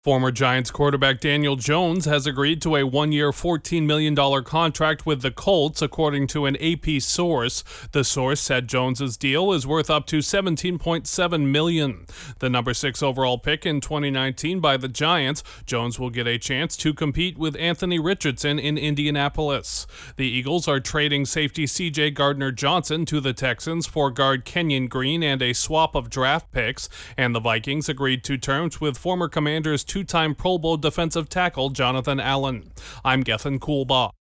Former Giants quarterback Daniel Jones has agreed to a one-year, $14 million contract with the Colts, according to an AP source. The source said Jones's deal is worth up to $17.7 million. The number 6 overall pick in 2019 by the Giants, Jones will get a chance to compete with Anthony Richardson in Indianapolis. The Eagles are trading safety C.J. Gardner-Johnson to the Texans for guard Kenyon Green and a swap of draft picks, and the Vikings agreed to terms with former Commanders' two-time Pro Bowl defensive tackle Jonathan Allen. I'm Gethin Coolbaugh.